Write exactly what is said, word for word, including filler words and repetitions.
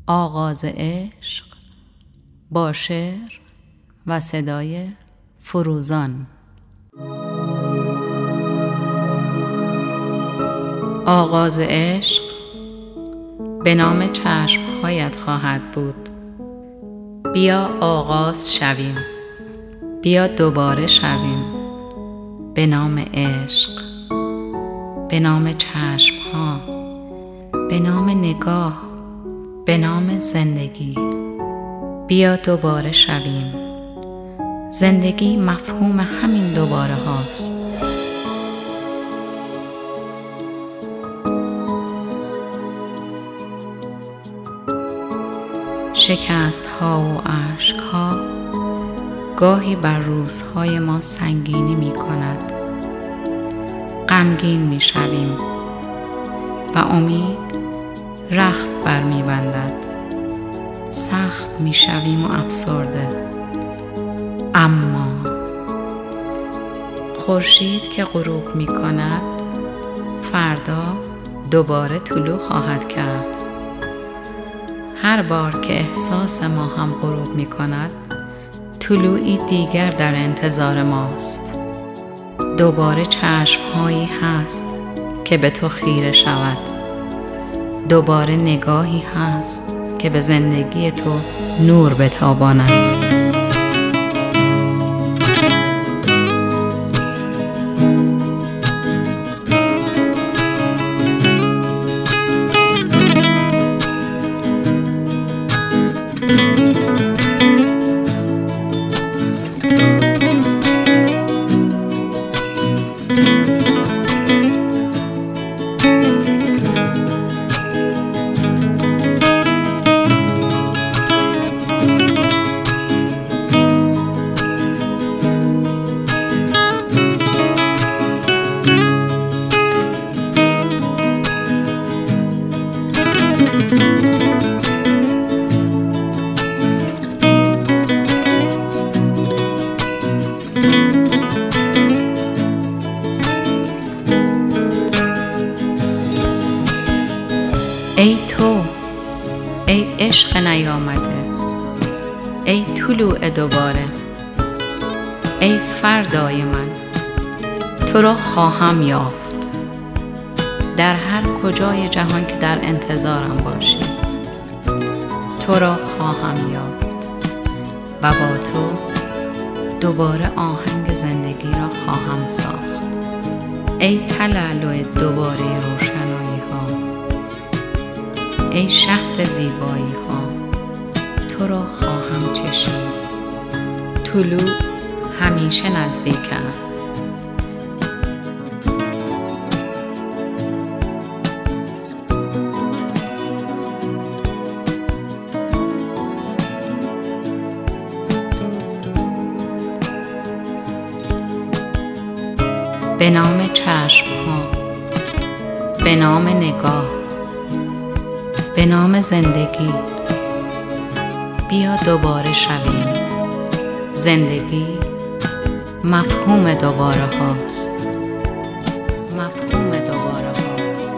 آغاز عشق با شعر و صدای فروزان. آغاز عشق به نام چشمهایت خواهد بود. بیا آغاز شویم، بیا دوباره شویم به نام عشق، به نام چشمها، به نام نگاه، به نام زندگی. بیا دوباره شویم. زندگی مفهوم همین دوباره هاست. شکست ها و عشق ها گاهی بر روزهای ما سنگینی می کند. غمگین می شویم و امید رخت بر می بندد. سخت می شویم و افسرده. اما خورشید که غروب می کند فردا دوباره طلوع خواهد کرد. هر بار که احساس ما هم غروب می کند طلوعی دیگر در انتظار ماست. دوباره چشمهایی هست که به تو خیره شود. دوباره نگاهی هست که به زندگی تو نور بتاباند. ای تو، ای عشق نیامده، ای طلوع دوباره، ای فردای من، تو را خواهم یافت در هر کجای جهان که در انتظارم باشی. تو را خواهم یافت و با تو دوباره آهنگ زندگی را خواهم ساخت. ای تلالو دوباره روشنایی ها، ای شهد زیبایی ها، تو را خواهم چشید. طلوع همیشه نزدیک است. به نام چشم ها، به نام نگاه، به نام زندگی. بیا دوباره شویم. زندگی مفهوم دوباره هاست. مفهوم دوباره هاست.